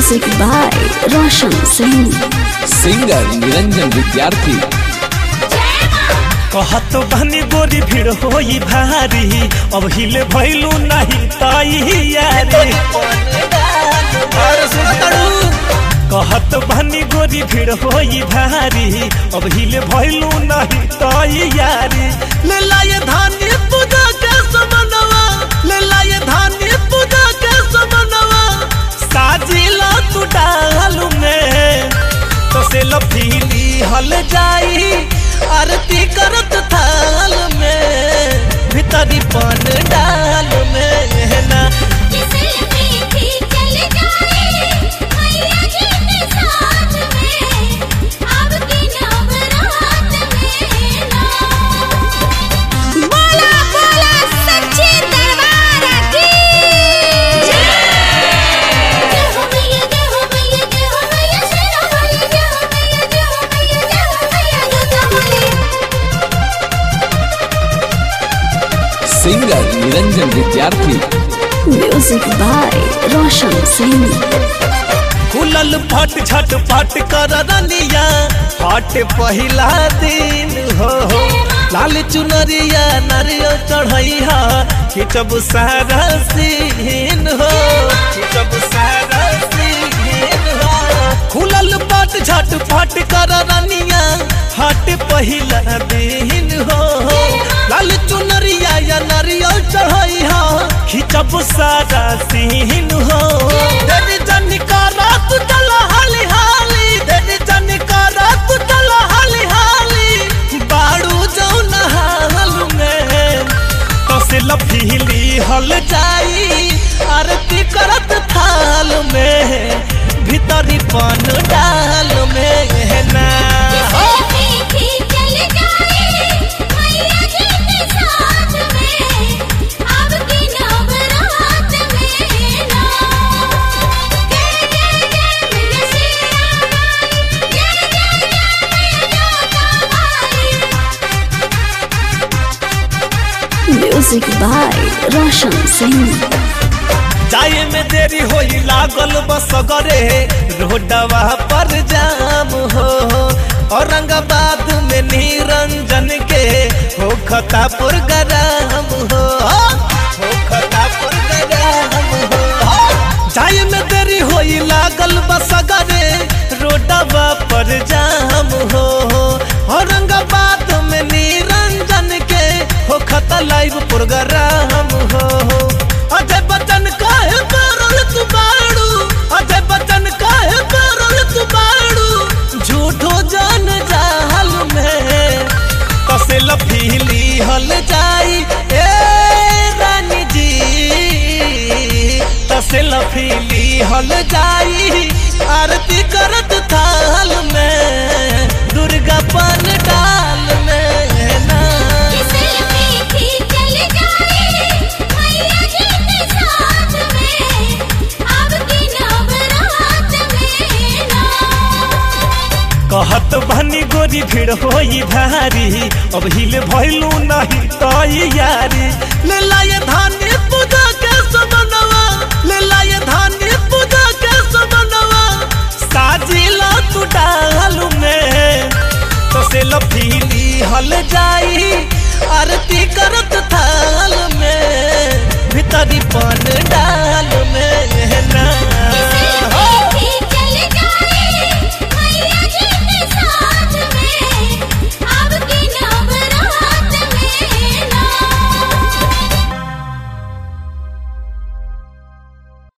Music by Roshan Singh. Singer Niranjan Vidyarthi. कहत बनी गोरी भीड़ होई भारी, अब हिले भैलू नहीं तैयारी। कहत बनी गोरी भीड़ होई भारी, अब हिले भैलू नहीं तैयारी। ले लाए धानी पूजा के समनवा, ले लाए धानी पूजा के समनवा, साजिला तू डालू में तो से लफीली हल जाई। आरती करत थाल में भीतरी पन डाल में ना singer Niranjan Vidyarthi. Music by Roshan Singh. खुलल फट झट फट कर रनिया, हट पहिला दिन हो। लाल चुनरिया नरियो चढ़ैया, खिचब सारा सीन हो, खिचब सारा सीन हो। खुलल फट झट फट कर रनिया, हट पहिला दिन हो। लाल चुनरिया या नरियो चढ़ैया, खिचब सारा सीन हो। देवी जन का रात चला हाली हाली, देवी जन का रात चला हाली हाली। बाड़ू जौन हाल में तो से लफीली हल जाई। आरती करत थाल में भीतरी पन डाल में ना म्यूजिक बाय रोशन सिंह। जाए में देरी होई लागल बस गरे, रोडवा पर जाम हो। औरंगाबाद में निरंजन के हो खता प्रोग्राम हो, हो खता प्रोग्राम हो। जाए में देरी होई लागल बस गरे, रोडवा पर जाम हो। औरंगाबाद में निरंजन के हो खता लाइव प्रोग्राम हो। अजय बच्चन काहे परल तू बाड़ू, अजय बच्चन काहे परल तू बाड़ू। झूठो जान जाल में कसे लफीली हल जाई। ए रानी जी कसे लफीली हल जाई। आरती करत थाल में दुर्गा पान डाल में ना कहत बनी गोरी भीड़ होई भारी, अब हिले भैलू नहीं तैयारी। ले लाए धानी पूजा के समनवा, ले लाए धानी पूजा के समनवा, साजिला तू डालू में तो से लफीली हल जाई। आरती करत थाल में भीतरी पन डाल